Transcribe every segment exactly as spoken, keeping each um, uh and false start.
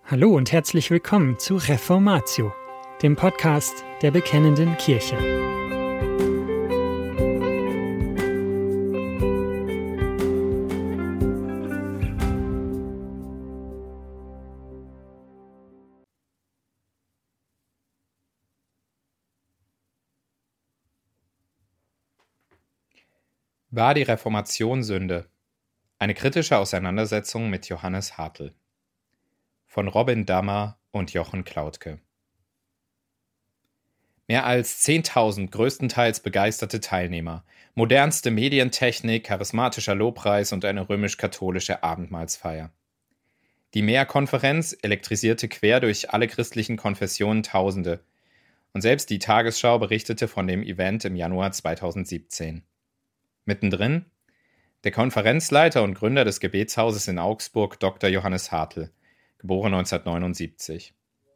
Hallo und herzlich willkommen zu Reformatio, dem Podcast der Bekennenden Kirche. War die Reformation Sünde? Eine kritische Auseinandersetzung mit Johannes Hartl. Von Robin Dammer und Jochen Klautke. Mehr als zehntausend größtenteils begeisterte Teilnehmer, modernste Medientechnik, charismatischer Lobpreis und eine römisch-katholische Abendmahlsfeier. Die Mehrkonferenz elektrisierte quer durch alle christlichen Konfessionen Tausende. Und selbst die Tagesschau berichtete von dem Event im Januar zweitausendsiebzehn. Mittendrin der Konferenzleiter und Gründer des Gebetshauses in Augsburg, Doktor Johannes Hartl, geboren neunzehnhundertneunundsiebzig.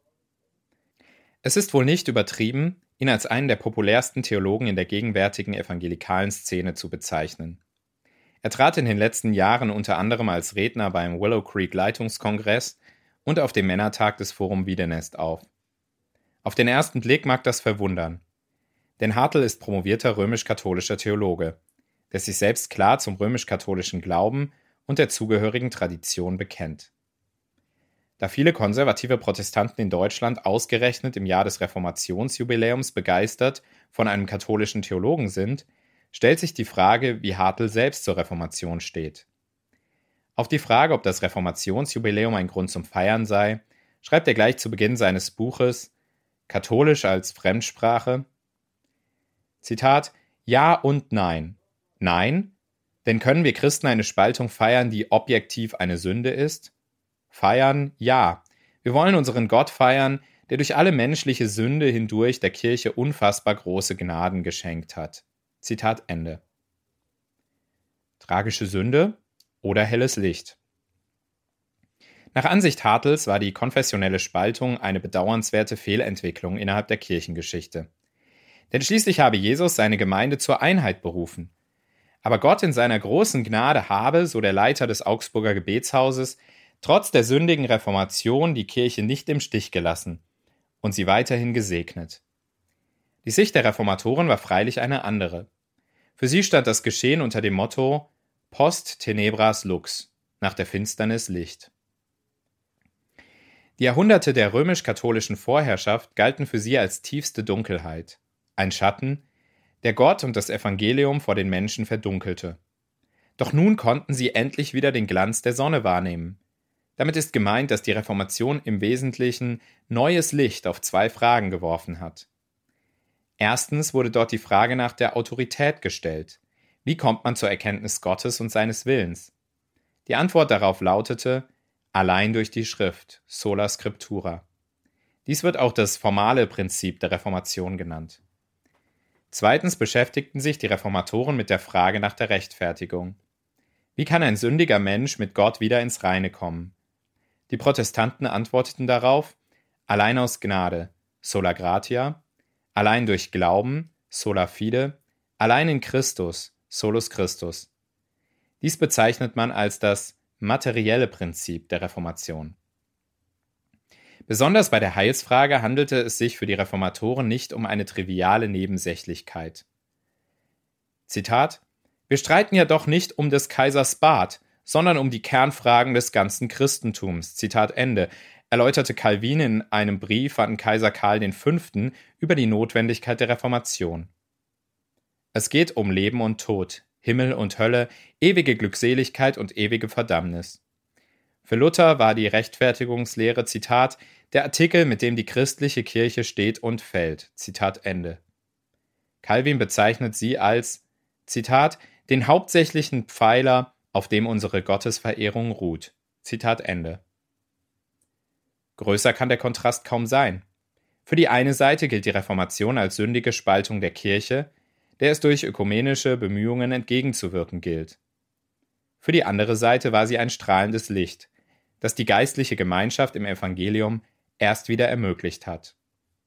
Es ist wohl nicht übertrieben, ihn als einen der populärsten Theologen in der gegenwärtigen evangelikalen Szene zu bezeichnen. Er trat in den letzten Jahren unter anderem als Redner beim Willow Creek Leitungskongress und auf dem Männertag des Forum Wiedenest auf. Auf den ersten Blick mag das verwundern, denn Hartl ist promovierter römisch-katholischer Theologe, der sich selbst klar zum römisch-katholischen Glauben und der zugehörigen Tradition bekennt. Da viele konservative Protestanten in Deutschland ausgerechnet im Jahr des Reformationsjubiläums begeistert von einem katholischen Theologen sind, stellt sich die Frage, wie Hartl selbst zur Reformation steht. Auf die Frage, ob das Reformationsjubiläum ein Grund zum Feiern sei, schreibt er gleich zu Beginn seines Buches Katholisch als Fremdsprache, Zitat, Ja und Nein. Nein, denn können wir Christen eine Spaltung feiern, die objektiv eine Sünde ist? Feiern, ja. Wir wollen unseren Gott feiern, der durch alle menschliche Sünde hindurch der Kirche unfassbar große Gnaden geschenkt hat. Zitat Ende. Tragische Sünde oder helles Licht? Nach Ansicht Hartls war die konfessionelle Spaltung eine bedauernswerte Fehlentwicklung innerhalb der Kirchengeschichte. Denn schließlich habe Jesus seine Gemeinde zur Einheit berufen. Aber Gott in seiner großen Gnade habe, so der Leiter des Augsburger Gebetshauses, trotz der sündigen Reformation die Kirche nicht im Stich gelassen und sie weiterhin gesegnet. Die Sicht der Reformatoren war freilich eine andere. Für sie stand das Geschehen unter dem Motto Post tenebras lux, nach der Finsternis Licht. Die Jahrhunderte der römisch-katholischen Vorherrschaft galten für sie als tiefste Dunkelheit, ein Schatten, der Gott und das Evangelium vor den Menschen verdunkelte. Doch nun konnten sie endlich wieder den Glanz der Sonne wahrnehmen. Damit ist gemeint, dass die Reformation im Wesentlichen neues Licht auf zwei Fragen geworfen hat. Erstens wurde dort die Frage nach der Autorität gestellt. Wie kommt man zur Erkenntnis Gottes und seines Willens? Die Antwort darauf lautete, allein durch die Schrift, sola scriptura. Dies wird auch das formale Prinzip der Reformation genannt. Zweitens beschäftigten sich die Reformatoren mit der Frage nach der Rechtfertigung. Wie kann ein sündiger Mensch mit Gott wieder ins Reine kommen? Die Protestanten antworteten darauf, allein aus Gnade, sola gratia, allein durch Glauben, sola fide, allein in Christus, solus Christus. Dies bezeichnet man als das materielle Prinzip der Reformation. Besonders bei der Heilsfrage handelte es sich für die Reformatoren nicht um eine triviale Nebensächlichkeit. Zitat, Wir streiten ja doch nicht um des Kaisers Bart, sondern um die Kernfragen des ganzen Christentums, Zitat Ende, erläuterte Calvin in einem Brief an Kaiser Karl der Fünfte über die Notwendigkeit der Reformation. Es geht um Leben und Tod, Himmel und Hölle, ewige Glückseligkeit und ewige Verdammnis. Für Luther war die Rechtfertigungslehre, Zitat, der Artikel, mit dem die christliche Kirche steht und fällt, Zitat Ende. Calvin bezeichnet sie als, Zitat, den hauptsächlichen Pfeiler, auf dem unsere Gottesverehrung ruht. Zitat Ende. Größer kann der Kontrast kaum sein. Für die eine Seite gilt die Reformation als sündige Spaltung der Kirche, der es durch ökumenische Bemühungen entgegenzuwirken gilt. Für die andere Seite war sie ein strahlendes Licht, das die geistliche Gemeinschaft im Evangelium erst wieder ermöglicht hat.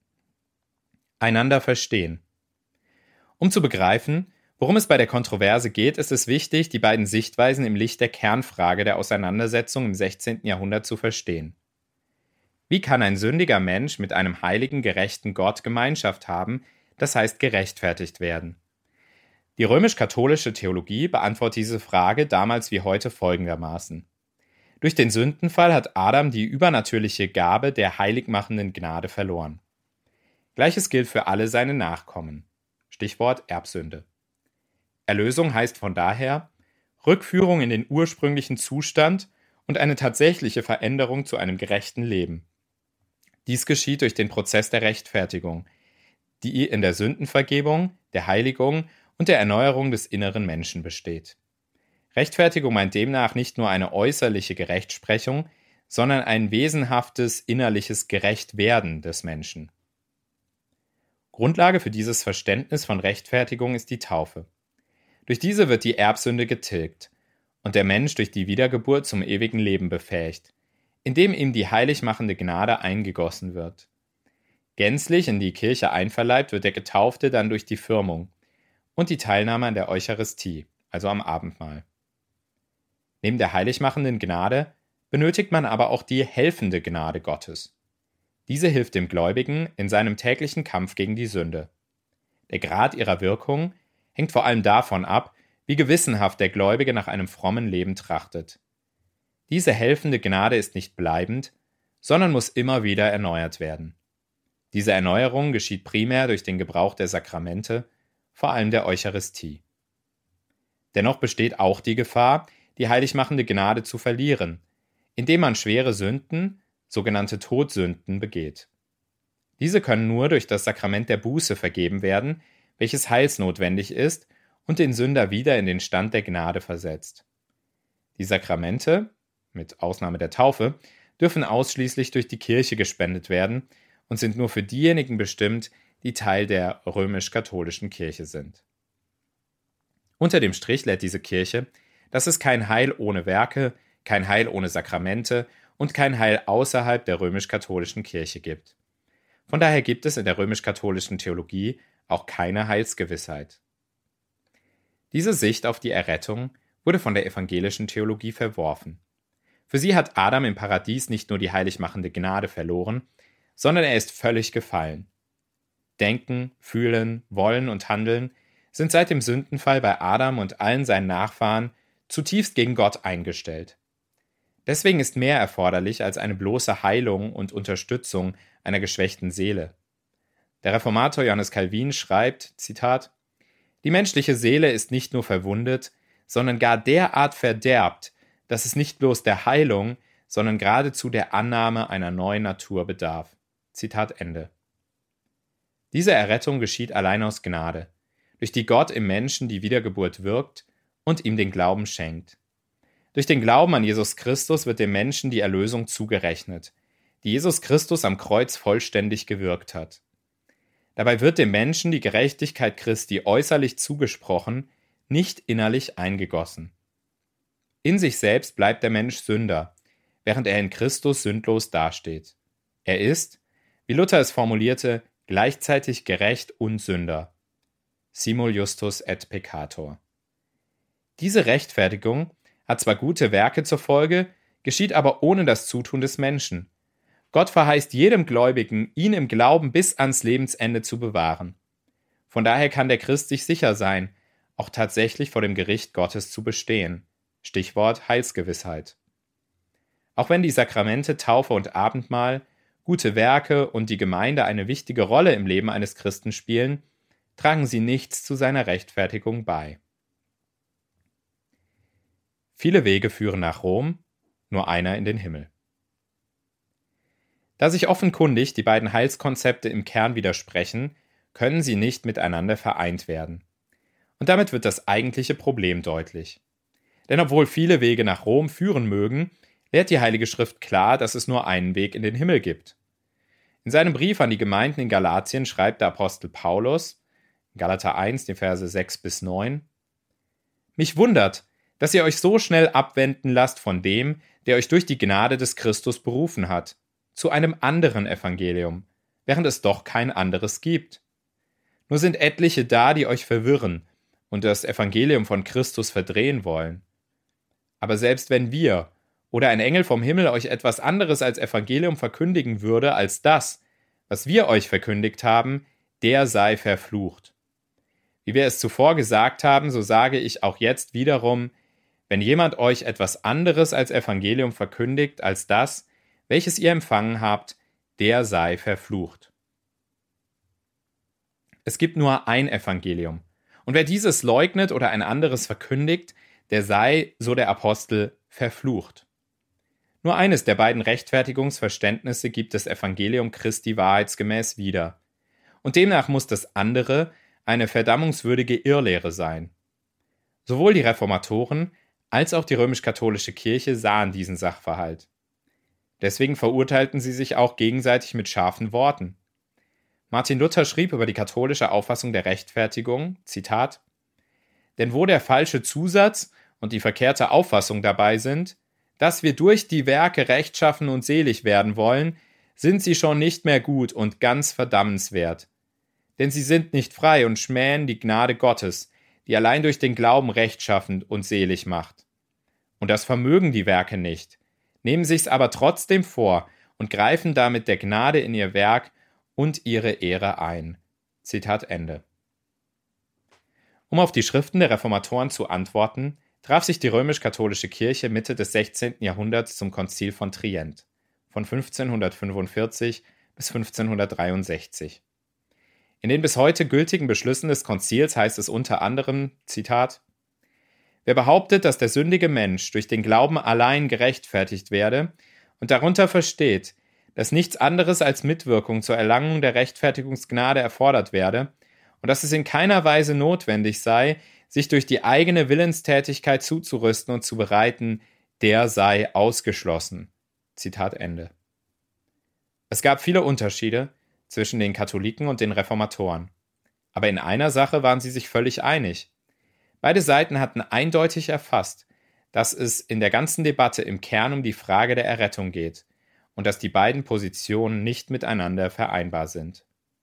Einander verstehen. Um zu begreifen, worum es bei der Kontroverse geht, ist es wichtig, die beiden Sichtweisen im Licht der Kernfrage der Auseinandersetzung im sechzehnten Jahrhundert zu verstehen. Wie kann ein sündiger Mensch mit einem heiligen, gerechten Gott Gemeinschaft haben, das heißt gerechtfertigt werden? Die römisch-katholische Theologie beantwortet diese Frage damals wie heute folgendermaßen. Durch den Sündenfall hat Adam die übernatürliche Gabe der heiligmachenden Gnade verloren. Gleiches gilt für alle seine Nachkommen. Stichwort Erbsünde. Erlösung heißt von daher Rückführung in den ursprünglichen Zustand und eine tatsächliche Veränderung zu einem gerechten Leben. Dies geschieht durch den Prozess der Rechtfertigung, die in der Sündenvergebung, der Heiligung und der Erneuerung des inneren Menschen besteht. Rechtfertigung meint demnach nicht nur eine äußerliche Gerechtsprechung, sondern ein wesenhaftes innerliches Gerechtwerden des Menschen. Grundlage für dieses Verständnis von Rechtfertigung ist die Taufe. Durch diese wird die Erbsünde getilgt und der Mensch durch die Wiedergeburt zum ewigen Leben befähigt, indem ihm die heiligmachende Gnade eingegossen wird. Gänzlich in die Kirche einverleibt wird der Getaufte dann durch die Firmung und die Teilnahme an der Eucharistie, also am Abendmahl. Neben der heiligmachenden Gnade benötigt man aber auch die helfende Gnade Gottes. Diese hilft dem Gläubigen in seinem täglichen Kampf gegen die Sünde. Der Grad ihrer Wirkung hängt vor allem davon ab, wie gewissenhaft der Gläubige nach einem frommen Leben trachtet. Diese helfende Gnade ist nicht bleibend, sondern muss immer wieder erneuert werden. Diese Erneuerung geschieht primär durch den Gebrauch der Sakramente, vor allem der Eucharistie. Dennoch besteht auch die Gefahr, die heiligmachende Gnade zu verlieren, indem man schwere Sünden, sogenannte Todsünden, begeht. Diese können nur durch das Sakrament der Buße vergeben werden, welches heilsnotwendig ist und den Sünder wieder in den Stand der Gnade versetzt. Die Sakramente, mit Ausnahme der Taufe, dürfen ausschließlich durch die Kirche gespendet werden und sind nur für diejenigen bestimmt, die Teil der römisch-katholischen Kirche sind. Unter dem Strich lehrt diese Kirche, dass es kein Heil ohne Werke, kein Heil ohne Sakramente und kein Heil außerhalb der römisch-katholischen Kirche gibt. Von daher gibt es in der römisch-katholischen Theologie auch keine Heilsgewissheit. Diese Sicht auf die Errettung wurde von der evangelischen Theologie verworfen. Für sie hat Adam im Paradies nicht nur die heiligmachende Gnade verloren, sondern er ist völlig gefallen. Denken, Fühlen, Wollen und Handeln sind seit dem Sündenfall bei Adam und allen seinen Nachfahren zutiefst gegen Gott eingestellt. Deswegen ist mehr erforderlich als eine bloße Heilung und Unterstützung einer geschwächten Seele. Der Reformator Johannes Calvin schreibt, Zitat, »Die menschliche Seele ist nicht nur verwundet, sondern gar derart verderbt, dass es nicht bloß der Heilung, sondern geradezu der Annahme einer neuen Natur bedarf.« Zitat Ende. Diese Errettung geschieht allein aus Gnade, durch die Gott im Menschen die Wiedergeburt wirkt und ihm den Glauben schenkt. Durch den Glauben an Jesus Christus wird dem Menschen die Erlösung zugerechnet, die Jesus Christus am Kreuz vollständig gewirkt hat. Dabei wird dem Menschen die Gerechtigkeit Christi äußerlich zugesprochen, nicht innerlich eingegossen. In sich selbst bleibt der Mensch Sünder, während er in Christus sündlos dasteht. Er ist, wie Luther es formulierte, gleichzeitig gerecht und Sünder. Simul justus et peccator. Diese Rechtfertigung hat zwar gute Werke zur Folge, geschieht aber ohne das Zutun des Menschen. Gott verheißt jedem Gläubigen, ihn im Glauben bis ans Lebensende zu bewahren. Von daher kann der Christ sich sicher sein, auch tatsächlich vor dem Gericht Gottes zu bestehen. Stichwort Heilsgewissheit. Auch wenn die Sakramente Taufe und Abendmahl, gute Werke und die Gemeinde eine wichtige Rolle im Leben eines Christen spielen, tragen sie nichts zu seiner Rechtfertigung bei. Viele Wege führen nach Rom, nur einer in den Himmel. Da sich offenkundig die beiden Heilskonzepte im Kern widersprechen, können sie nicht miteinander vereint werden. Und damit wird das eigentliche Problem deutlich. Denn obwohl viele Wege nach Rom führen mögen, lehrt die Heilige Schrift klar, dass es nur einen Weg in den Himmel gibt. In seinem Brief an die Gemeinden in Galatien schreibt der Apostel Paulus, Galater eins, die Verse sechs bis neun, »Mich wundert, dass ihr euch so schnell abwenden lasst von dem, der euch durch die Gnade des Christus berufen hat, zu einem anderen Evangelium, während es doch kein anderes gibt. Nur sind etliche da, die euch verwirren und das Evangelium von Christus verdrehen wollen. Aber selbst wenn wir oder ein Engel vom Himmel euch etwas anderes als Evangelium verkündigen würde als das, was wir euch verkündigt haben, der sei verflucht. Wie wir es zuvor gesagt haben, so sage ich auch jetzt wiederum, wenn jemand euch etwas anderes als Evangelium verkündigt als das, welches ihr empfangen habt, der sei verflucht. Es gibt nur ein Evangelium, und wer dieses leugnet oder ein anderes verkündigt, der sei, so der Apostel, verflucht. Nur eines der beiden Rechtfertigungsverständnisse gibt das Evangelium Christi wahrheitsgemäß wieder. Und demnach muss das andere eine verdammungswürdige Irrlehre sein. Sowohl die Reformatoren als auch die römisch-katholische Kirche sahen diesen Sachverhalt. Deswegen verurteilten sie sich auch gegenseitig mit scharfen Worten. Martin Luther schrieb über die katholische Auffassung der Rechtfertigung, Zitat, denn wo der falsche Zusatz und die verkehrte Auffassung dabei sind, dass wir durch die Werke rechtschaffen und selig werden wollen, sind sie schon nicht mehr gut und ganz verdammenswert. Denn sie sind nicht frei und schmähen die Gnade Gottes, die allein durch den Glauben rechtschaffend und selig macht. Und das vermögen die Werke nicht, nehmen sich's aber trotzdem vor und greifen damit der Gnade in ihr Werk und ihre Ehre ein. Zitat Ende. Um auf die Schriften der Reformatoren zu antworten, traf sich die römisch-katholische Kirche Mitte des sechzehnten Jahrhunderts zum Konzil von Trient, von fünfzehnhundertfünfundvierzig bis fünfzehnhundertdreiundsechzig. In den bis heute gültigen Beschlüssen des Konzils heißt es unter anderem, Zitat, wer behauptet, dass der sündige Mensch durch den Glauben allein gerechtfertigt werde und darunter versteht, dass nichts anderes als Mitwirkung zur Erlangung der Rechtfertigungsgnade erfordert werde und dass es in keiner Weise notwendig sei, sich durch die eigene Willenstätigkeit zuzurüsten und zu bereiten, der sei ausgeschlossen. Zitat Ende. Es gab viele Unterschiede zwischen den Katholiken und den Reformatoren. Aber in einer Sache waren sie sich völlig einig. Beide Seiten hatten eindeutig erfasst, dass es in der ganzen Debatte im Kern um die Frage der Errettung geht und dass die beiden Positionen nicht miteinander vereinbar sind.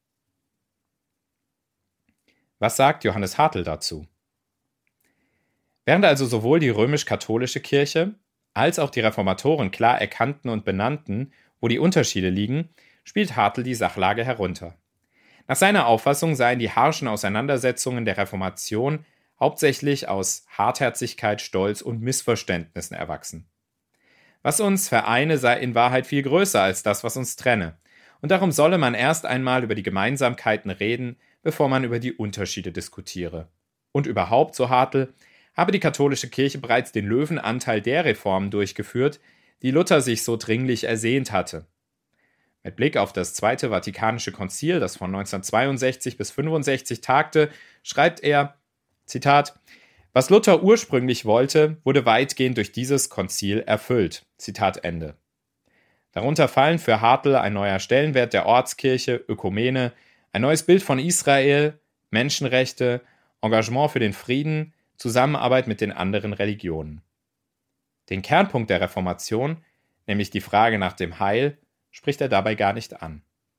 Was sagt Johannes Hartl dazu? Während also sowohl die römisch-katholische Kirche als auch die Reformatoren klar erkannten und benannten, wo die Unterschiede liegen, spielt Hartl die Sachlage herunter. Nach seiner Auffassung seien die harschen Auseinandersetzungen der Reformation hauptsächlich aus Hartherzigkeit, Stolz und Missverständnissen erwachsen. Was uns vereine, sei in Wahrheit viel größer als das, was uns trenne. Und darum solle man erst einmal über die Gemeinsamkeiten reden, bevor man über die Unterschiede diskutiere. Und überhaupt, so Hartl, habe die katholische Kirche bereits den Löwenanteil der Reformen durchgeführt, die Luther sich so dringlich ersehnt hatte. Mit Blick auf das Zweite Vatikanische Konzil, das von neunzehnhundertzweiundsechzig bis fünfundsechzig tagte, schreibt er, Zitat, was Luther ursprünglich wollte, wurde weitgehend durch dieses Konzil erfüllt. Zitat Ende. Darunter fallen für Hartl ein neuer Stellenwert der Ortskirche, Ökumene, ein neues Bild von Israel, Menschenrechte, Engagement für den Frieden, Zusammenarbeit mit den anderen Religionen. Den Kernpunkt der Reformation, nämlich die Frage nach dem Heil, spricht er dabei gar nicht an.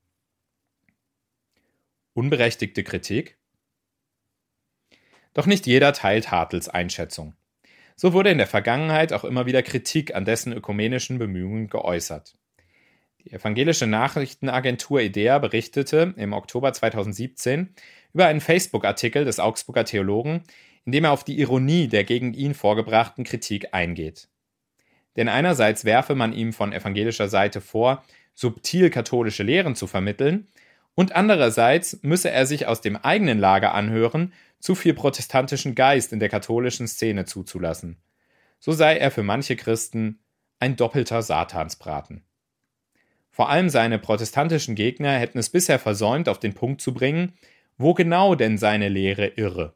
Unberechtigte Kritik? Doch nicht jeder teilt Hartls Einschätzung. So wurde in der Vergangenheit auch immer wieder Kritik an dessen ökumenischen Bemühungen geäußert. Die evangelische Nachrichtenagentur IDEA berichtete im Oktober zweitausendsiebzehn über einen Facebook-Artikel des Augsburger Theologen, in dem er auf die Ironie der gegen ihn vorgebrachten Kritik eingeht. Denn einerseits werfe man ihm von evangelischer Seite vor, subtil katholische Lehren zu vermitteln, und andererseits müsse er sich aus dem eigenen Lager anhören, zu viel protestantischen Geist in der katholischen Szene zuzulassen. So sei er für manche Christen ein doppelter Satansbraten. Vor allem seine protestantischen Gegner hätten es bisher versäumt, auf den Punkt zu bringen, wo genau denn seine Lehre irre.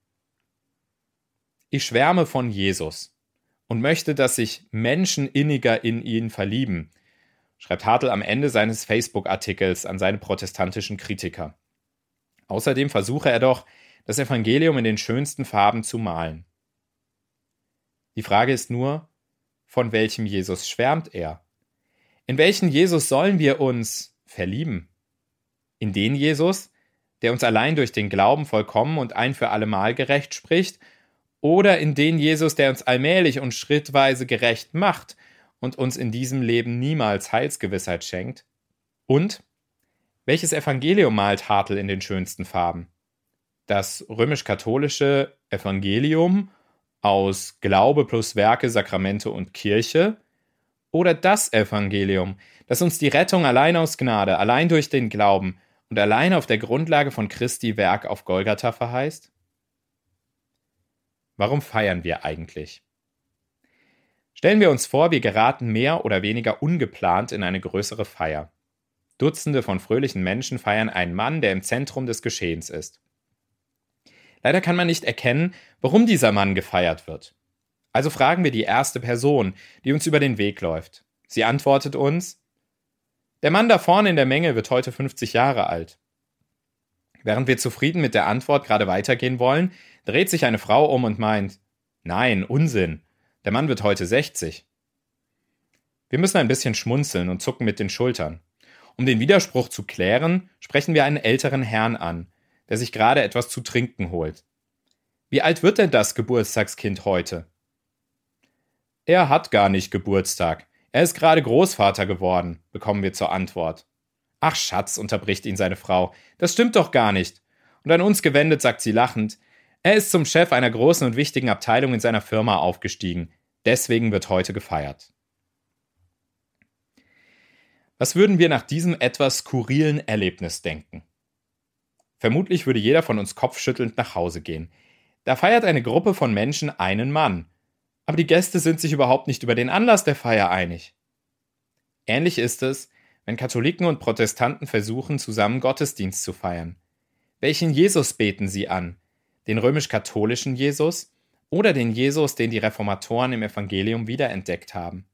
Ich schwärme von Jesus und möchte, dass sich Menschen inniger in ihn verlieben, schreibt Hartl am Ende seines Facebook-Artikels an seine protestantischen Kritiker. Außerdem versuche er doch, das Evangelium in den schönsten Farben zu malen. Die Frage ist nur, von welchem Jesus schwärmt er? In welchen Jesus sollen wir uns verlieben? In den Jesus, der uns allein durch den Glauben vollkommen und ein für allemal gerecht spricht, oder in den Jesus, der uns allmählich und schrittweise gerecht macht und uns in diesem Leben niemals Heilsgewissheit schenkt? Und welches Evangelium malt Hartl in den schönsten Farben? Das römisch-katholische Evangelium aus Glaube plus Werke, Sakramente und Kirche? Oder das Evangelium, das uns die Rettung allein aus Gnade, allein durch den Glauben und allein auf der Grundlage von Christi Werk auf Golgatha verheißt? Warum feiern wir eigentlich? Stellen wir uns vor, wir geraten mehr oder weniger ungeplant in eine größere Feier. Dutzende von fröhlichen Menschen feiern einen Mann, der im Zentrum des Geschehens ist. Leider kann man nicht erkennen, warum dieser Mann gefeiert wird. Also fragen wir die erste Person, die uns über den Weg läuft. Sie antwortet uns: Der Mann da vorne in der Menge wird heute fünfzig Jahre alt. Während wir zufrieden mit der Antwort gerade weitergehen wollen, dreht sich eine Frau um und meint: Nein, Unsinn, der Mann wird heute sechzig. Wir müssen ein bisschen schmunzeln und zucken mit den Schultern. Um den Widerspruch zu klären, sprechen wir einen älteren Herrn an, der sich gerade etwas zu trinken holt. Wie alt wird denn das Geburtstagskind heute? Er hat gar nicht Geburtstag. Er ist gerade Großvater geworden, bekommen wir zur Antwort. Ach Schatz, unterbricht ihn seine Frau, das stimmt doch gar nicht. Und an uns gewendet sagt sie lachend: Er ist zum Chef einer großen und wichtigen Abteilung in seiner Firma aufgestiegen. Deswegen wird heute gefeiert. Was würden wir nach diesem etwas skurrilen Erlebnis denken? Vermutlich würde jeder von uns kopfschüttelnd nach Hause gehen. Da feiert eine Gruppe von Menschen einen Mann. Aber die Gäste sind sich überhaupt nicht über den Anlass der Feier einig. Ähnlich ist es, wenn Katholiken und Protestanten versuchen, zusammen Gottesdienst zu feiern. Welchen Jesus beten sie an? Den römisch-katholischen Jesus oder den Jesus, den die Reformatoren im Evangelium wiederentdeckt haben?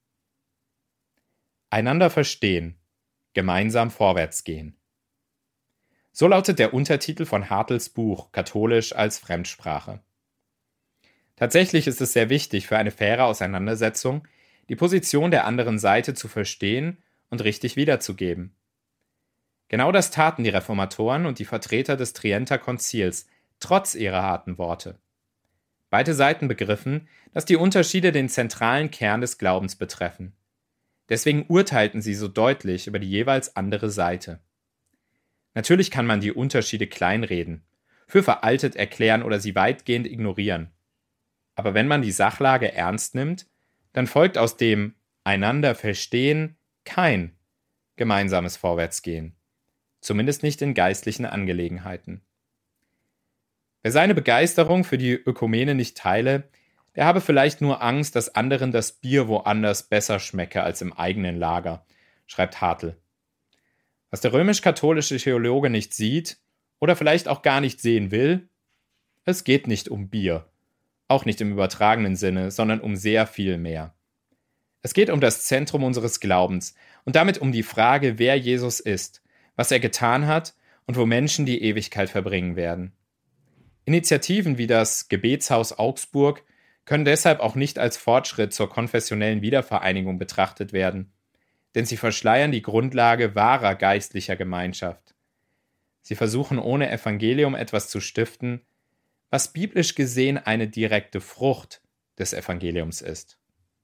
Einander verstehen, gemeinsam vorwärts gehen. So lautet der Untertitel von Hartls Buch Katholisch als Fremdsprache. Tatsächlich ist es sehr wichtig für eine faire Auseinandersetzung, die Position der anderen Seite zu verstehen und richtig wiederzugeben. Genau das taten die Reformatoren und die Vertreter des Trienter Konzils, trotz ihrer harten Worte. Beide Seiten begriffen, dass die Unterschiede den zentralen Kern des Glaubens betreffen. Deswegen urteilten sie so deutlich über die jeweils andere Seite. Natürlich kann man die Unterschiede kleinreden, für veraltet erklären oder sie weitgehend ignorieren. Aber wenn man die Sachlage ernst nimmt, dann folgt aus dem einander verstehen kein gemeinsames Vorwärtsgehen. Zumindest nicht in geistlichen Angelegenheiten. Wer seine Begeisterung für die Ökumene nicht teile, der habe vielleicht nur Angst, dass anderen das Bier woanders besser schmecke als im eigenen Lager, schreibt Hartl. Was der römisch-katholische Theologe nicht sieht oder vielleicht auch gar nicht sehen will: Es geht nicht um Bier, auch nicht im übertragenen Sinne, sondern um sehr viel mehr. Es geht um das Zentrum unseres Glaubens und damit um die Frage, wer Jesus ist, was er getan hat und wo Menschen die Ewigkeit verbringen werden. Initiativen wie das Gebetshaus Augsburg können deshalb auch nicht als Fortschritt zur konfessionellen Wiedervereinigung betrachtet werden, denn sie verschleiern die Grundlage wahrer geistlicher Gemeinschaft. Sie versuchen ohne Evangelium etwas zu stiften, was biblisch gesehen eine direkte Frucht des Evangeliums ist.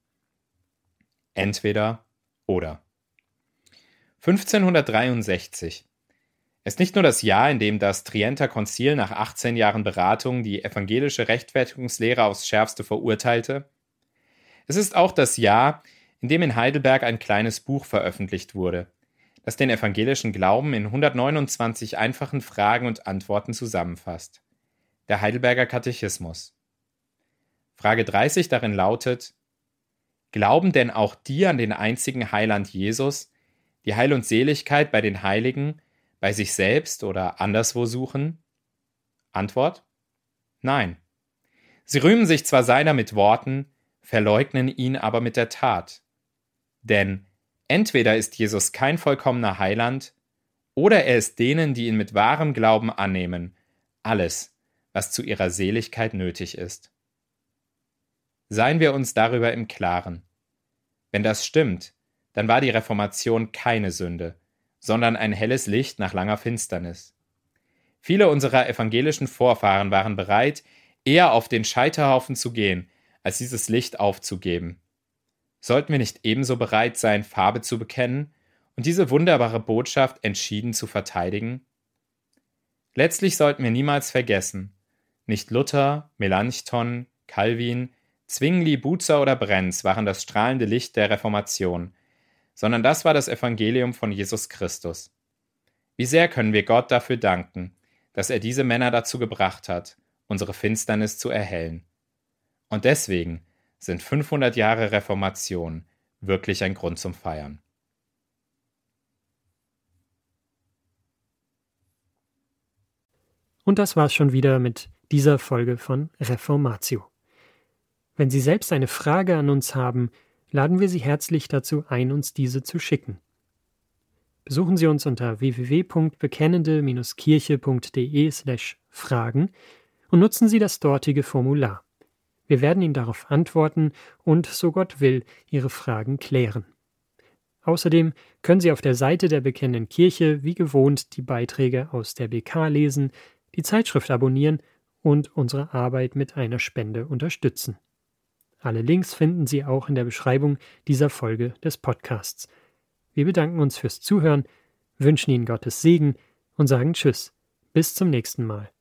Entweder oder. fünfzehnhundertdreiundsechzig ist nicht nur das Jahr, in dem das Trienter Konzil nach achtzehn Jahren Beratung die evangelische Rechtfertigungslehre aufs Schärfste verurteilte. Es ist auch das Jahr, in dem in Heidelberg ein kleines Buch veröffentlicht wurde, das den evangelischen Glauben in hundertneunundzwanzig einfachen Fragen und Antworten zusammenfasst. Der Heidelberger Katechismus. Frage dreißig darin lautet: Glauben denn auch die an den einzigen Heiland Jesus, die Heil und Seligkeit bei den Heiligen, bei sich selbst oder anderswo suchen? Antwort: Nein. Sie rühmen sich zwar seiner mit Worten, verleugnen ihn aber mit der Tat. Denn entweder ist Jesus kein vollkommener Heiland, oder er ist denen, die ihn mit wahrem Glauben annehmen, alles, was zu ihrer Seligkeit nötig ist. Seien wir uns darüber im Klaren. Wenn das stimmt, dann war die Reformation keine Sünde, sondern ein helles Licht nach langer Finsternis. Viele unserer evangelischen Vorfahren waren bereit, eher auf den Scheiterhaufen zu gehen, als dieses Licht aufzugeben. Sollten wir nicht ebenso bereit sein, Farbe zu bekennen und diese wunderbare Botschaft entschieden zu verteidigen? Letztlich sollten wir niemals vergessen, nicht Luther, Melanchthon, Calvin, Zwingli, Bucer oder Brenz waren das strahlende Licht der Reformation, sondern das war das Evangelium von Jesus Christus. Wie sehr können wir Gott dafür danken, dass er diese Männer dazu gebracht hat, unsere Finsternis zu erhellen. Und deswegen sind fünfhundert Jahre Reformation wirklich ein Grund zum Feiern. Und das war's schon wieder mit dieser Folge von Reformatio. Wenn Sie selbst eine Frage an uns haben, laden wir Sie herzlich dazu ein, uns diese zu schicken. Besuchen Sie uns unter w w w punkt bekennende Kirche punkt d e slash fragen und nutzen Sie das dortige Formular. Wir werden Ihnen darauf antworten und, so Gott will, Ihre Fragen klären. Außerdem können Sie auf der Seite der Bekennenden Kirche wie gewohnt die Beiträge aus der B K lesen, die Zeitschrift abonnieren und unsere Arbeit mit einer Spende unterstützen. Alle Links finden Sie auch in der Beschreibung dieser Folge des Podcasts. Wir bedanken uns fürs Zuhören, wünschen Ihnen Gottes Segen und sagen Tschüss, bis zum nächsten Mal.